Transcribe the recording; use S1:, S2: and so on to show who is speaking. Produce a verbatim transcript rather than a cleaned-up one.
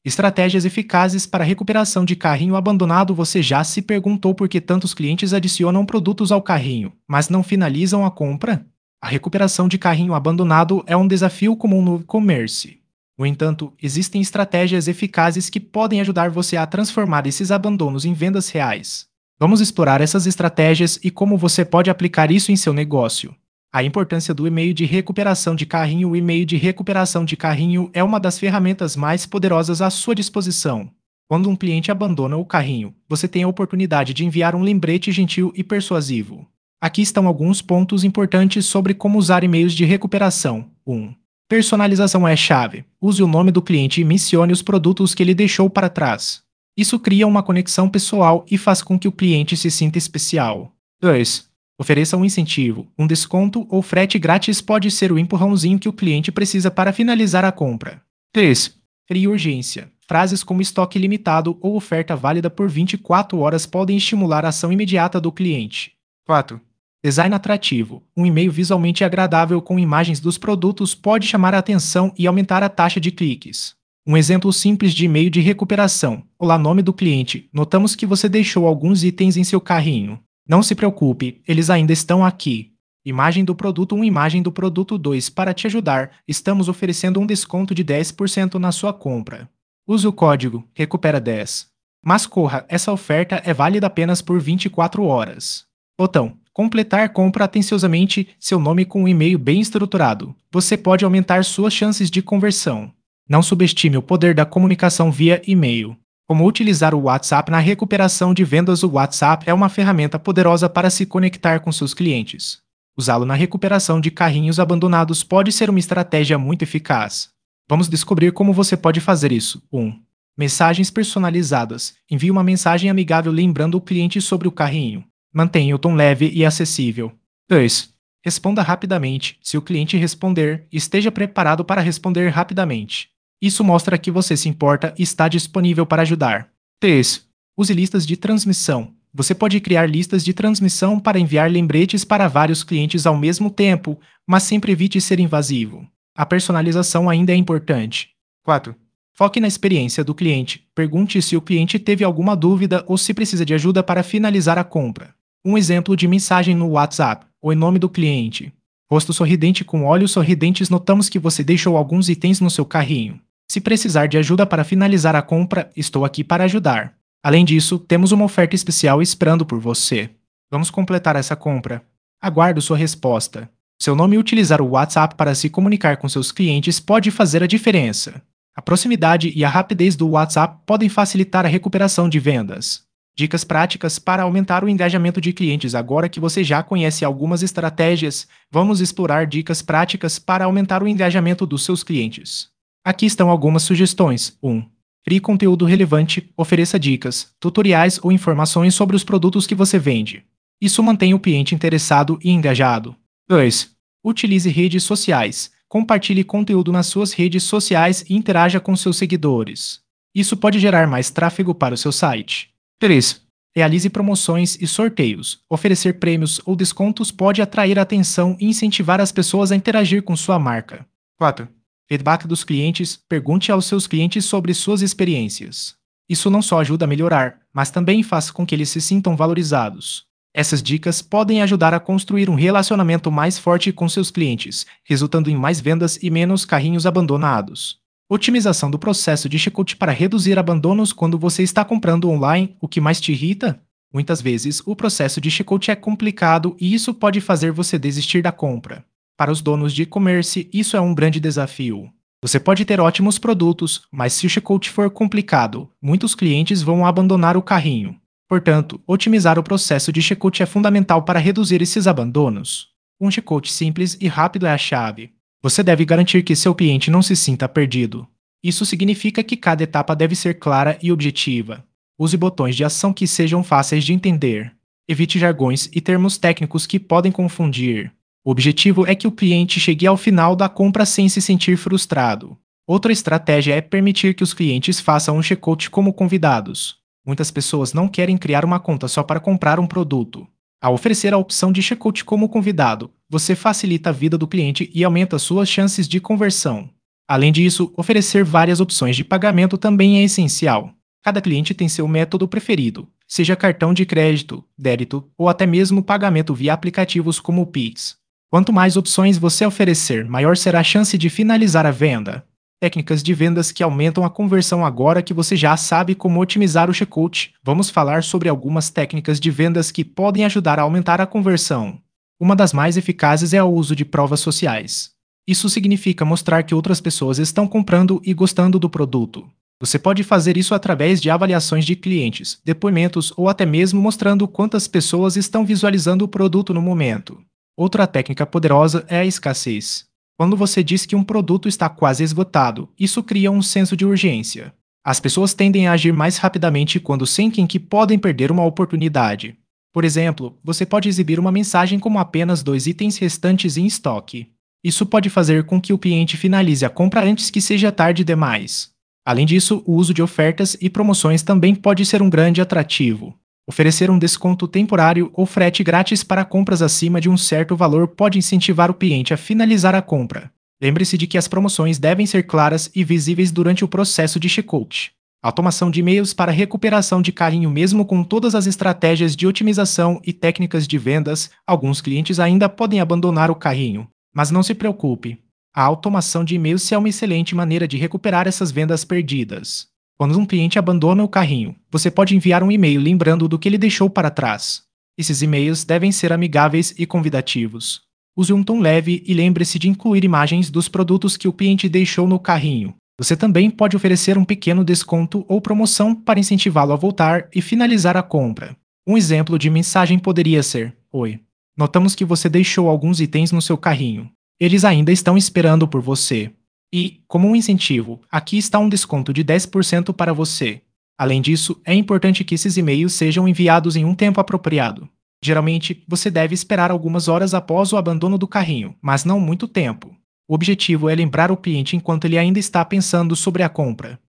S1: Estratégias eficazes para recuperação de carrinho abandonado. Você já se perguntou por que tantos clientes adicionam produtos ao carrinho, mas não finalizam a compra? A recuperação de carrinho abandonado é um desafio comum no e-commerce. No entanto, existem estratégias eficazes que podem ajudar você a transformar esses abandonos em vendas reais. Vamos explorar essas estratégias e como você pode aplicar isso em seu negócio. A importância do e-mail de recuperação de carrinho. O e-mail de recuperação de carrinho é uma das ferramentas mais poderosas à sua disposição. Quando um cliente abandona o carrinho, você tem a oportunidade de enviar um lembrete gentil e persuasivo. Aqui estão alguns pontos importantes sobre como usar e-mails de recuperação. um. Personalização é chave. Use o nome do cliente e mencione os produtos que ele deixou para trás. Isso cria uma conexão pessoal e faz com que o cliente se sinta especial. dois. Ofereça um incentivo. Um desconto ou frete grátis pode ser o empurrãozinho que o cliente precisa para finalizar a compra. três. Crie urgência. Frases como estoque limitado ou oferta válida por vinte e quatro horas podem estimular a ação imediata do cliente. quatro. Design atrativo. Um e-mail visualmente agradável com imagens dos produtos pode chamar a atenção e aumentar a taxa de cliques. Um exemplo simples de e-mail de recuperação. Olá, nome do cliente. Notamos que você deixou alguns itens em seu carrinho. Não se preocupe, eles ainda estão aqui. Imagem do produto um. Imagem do produto dois. Para te ajudar, estamos oferecendo um desconto de dez por cento na sua compra. Use o código recupera dez. Mas corra, essa oferta é válida apenas por vinte e quatro horas. Botão completar compra atenciosamente. Seu nome com um e-mail bem estruturado. Você pode aumentar suas chances de conversão. Não subestime o poder da comunicação via e-mail. Como utilizar o WhatsApp na recuperação de vendas. O WhatsApp é uma ferramenta poderosa para se conectar com seus clientes. Usá-lo na recuperação de carrinhos abandonados pode ser uma estratégia muito eficaz. Vamos descobrir como você pode fazer isso. um. Mensagens personalizadas. Envie uma mensagem amigável lembrando o cliente sobre o carrinho. Mantenha o tom leve e acessível. dois. Responda rapidamente. Se o cliente responder, esteja preparado para responder rapidamente. Isso mostra que você se importa e está disponível para ajudar. três. Use listas de transmissão. Você pode criar listas de transmissão para enviar lembretes para vários clientes ao mesmo tempo, mas sempre evite ser invasivo. A personalização ainda é importante. quatro. Foque na experiência do cliente. Pergunte se o cliente teve alguma dúvida ou se precisa de ajuda para finalizar a compra. Um exemplo de mensagem no WhatsApp. O nome do cliente. Rosto sorridente com olhos sorridentes. Notamos que você deixou alguns itens no seu carrinho. Se precisar de ajuda para finalizar a compra, estou aqui para ajudar. Além disso, temos uma oferta especial esperando por você. Vamos completar essa compra. Aguardo sua resposta. Seu nome e utilizar o WhatsApp para se comunicar com seus clientes pode fazer a diferença. A proximidade e a rapidez do WhatsApp podem facilitar a recuperação de vendas. Dicas práticas para aumentar o engajamento de clientes. Agora que você já conhece algumas estratégias, vamos explorar dicas práticas para aumentar o engajamento dos seus clientes. Aqui estão algumas sugestões. um. Crie conteúdo relevante. Ofereça dicas, tutoriais ou informações sobre os produtos que você vende. Isso mantém o cliente interessado e engajado. dois. Utilize redes sociais. Compartilhe conteúdo nas suas redes sociais e interaja com seus seguidores. Isso pode gerar mais tráfego para o seu site. três. Realize promoções e sorteios. Oferecer prêmios ou descontos pode atrair a atenção e incentivar as pessoas a interagir com sua marca. quatro. Feedback dos clientes. Pergunte aos seus clientes sobre suas experiências. Isso não só ajuda a melhorar, mas também faz com que eles se sintam valorizados. Essas dicas podem ajudar a construir um relacionamento mais forte com seus clientes, resultando em mais vendas e menos carrinhos abandonados. Otimização do processo de checkout para reduzir abandonos. Quando você está comprando online, o que mais te irrita? Muitas vezes, o processo de checkout é complicado e isso pode fazer você desistir da compra. Para os donos de e-commerce, isso é um grande desafio. Você pode ter ótimos produtos, mas se o checkout for complicado, muitos clientes vão abandonar o carrinho. Portanto, otimizar o processo de checkout é fundamental para reduzir esses abandonos. Um checkout simples e rápido é a chave. Você deve garantir que seu cliente não se sinta perdido. Isso significa que cada etapa deve ser clara e objetiva. Use botões de ação que sejam fáceis de entender. Evite jargões e termos técnicos que podem confundir. O objetivo é que o cliente chegue ao final da compra sem se sentir frustrado. Outra estratégia é permitir que os clientes façam um checkout como convidados. Muitas pessoas não querem criar uma conta só para comprar um produto. Ao oferecer a opção de checkout como convidado, você facilita a vida do cliente e aumenta suas chances de conversão. Além disso, oferecer várias opções de pagamento também é essencial. Cada cliente tem seu método preferido, seja cartão de crédito, débito ou até mesmo pagamento via aplicativos como o Pix. Quanto mais opções você oferecer, maior será a chance de finalizar a venda. Técnicas de vendas que aumentam a conversão. Agora que você já sabe como otimizar o checkout, vamos falar sobre algumas técnicas de vendas que podem ajudar a aumentar a conversão. Uma das mais eficazes é o uso de provas sociais. Isso significa mostrar que outras pessoas estão comprando e gostando do produto. Você pode fazer isso através de avaliações de clientes, depoimentos ou até mesmo mostrando quantas pessoas estão visualizando o produto no momento. Outra técnica poderosa é a escassez. Quando você diz que um produto está quase esgotado, isso cria um senso de urgência. As pessoas tendem a agir mais rapidamente quando sentem que podem perder uma oportunidade. Por exemplo, você pode exibir uma mensagem como apenas dois itens restantes em estoque. Isso pode fazer com que o cliente finalize a compra antes que seja tarde demais. Além disso, o uso de ofertas e promoções também pode ser um grande atrativo. Oferecer um desconto temporário ou frete grátis para compras acima de um certo valor pode incentivar o cliente a finalizar a compra. Lembre-se de que as promoções devem ser claras e visíveis durante o processo de checkout. Automação de e-mails para recuperação de carrinho. Mesmo com todas as estratégias de otimização e técnicas de vendas, alguns clientes ainda podem abandonar o carrinho. Mas não se preocupe. A automação de e-mails é uma excelente maneira de recuperar essas vendas perdidas. Quando um cliente abandona o carrinho, você pode enviar um e-mail lembrando do que ele deixou para trás. Esses e-mails devem ser amigáveis e convidativos. Use um tom leve e lembre-se de incluir imagens dos produtos que o cliente deixou no carrinho. Você também pode oferecer um pequeno desconto ou promoção para incentivá-lo a voltar e finalizar a compra. Um exemplo de mensagem poderia ser: Oi, notamos que você deixou alguns itens no seu carrinho. Eles ainda estão esperando por você. E, como um incentivo, aqui está um desconto de dez por cento para você. Além disso, é importante que esses e-mails sejam enviados em um tempo apropriado. Geralmente, você deve esperar algumas horas após o abandono do carrinho, mas não muito tempo. O objetivo é lembrar o cliente enquanto ele ainda está pensando sobre a compra.